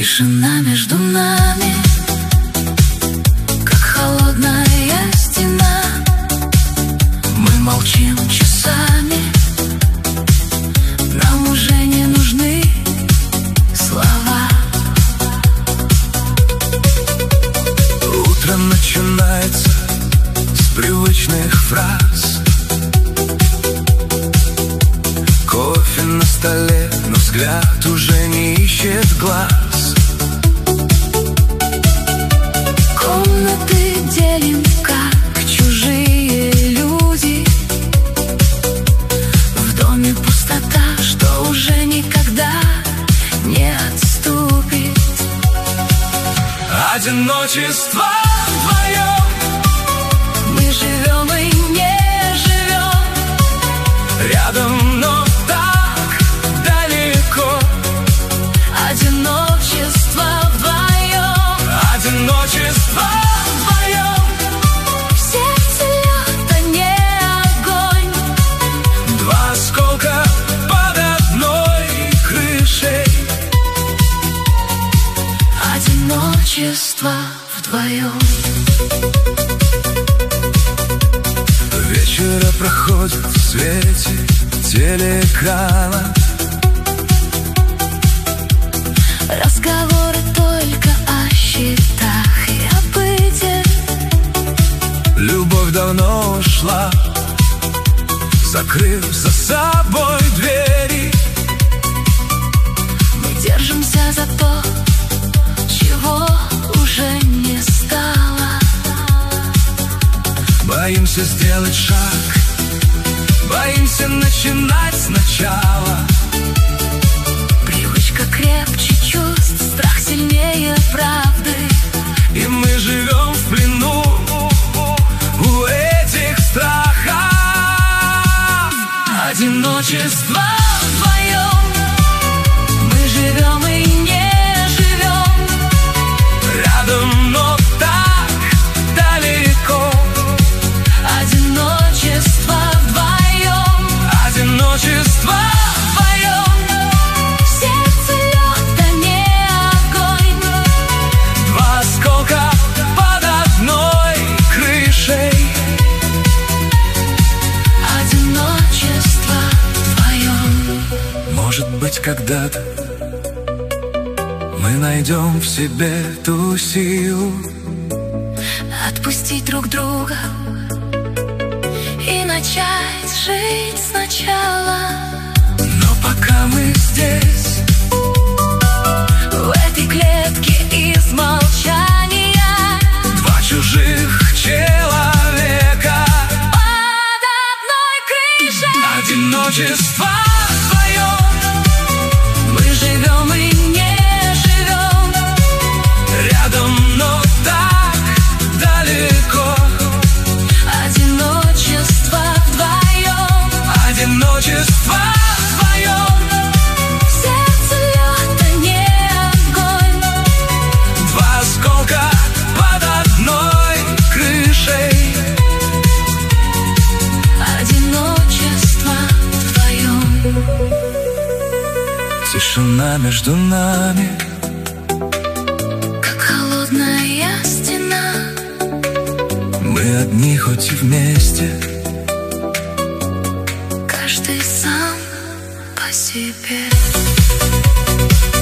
Тишина между нами, как холодная стена. Мы молчим часами, нам уже не нужны слова. Утро начинается с привычных фраз. Кофе на столе, но взгляд уже не ищет глаз. Комнаты делим, как чужие люди. В доме пустота, что уже никогда не отступит. Одиночество вдвоем. Мы живем и не живем Рядом, но так далеко. Одиночество вдвоем. Одиночество вдвоем. В сердце лед, а не огонь. Два осколка под одной крышей. Одиночество вдвоем. Вечера проходит в свете телеэкрана. Разговоры только о счетах и о быте. Любовь давно ушла, закрыв за собой двери. Мы держимся за то, чего уже не стало. Боимся сделать шаг, боимся начинать сначала. Привычка крепче чувств, страх сильнее правды. И мы живем в плену у этих страхов. Одиночество вдвоем. Мы живем и не живем Рядом, но так далеко. Одиночество вдвоем. Одиночество вдвоем. В сердце лед, а не огонь. Два осколка под одной крышей. Одиночество вдвоем. Может быть, когда-то мы найдем в себе ту силу Отпустить друг друга и начать жить сначала. Но пока мы здесь, В этой клетке из молчания. два чужих человека. Под одной крышей. Одиночество вдвоем. Мы живем и не живем Рядом, но так далеко. Одиночество вдвоем. Одиночество вдвоем. В сердце лед, а не огонь. Два осколка под одной крышей. Одиночество вдвоем. Тишина между нами, Как холодная стена. мы одни, хоть и вместе. Каждый сам по себе.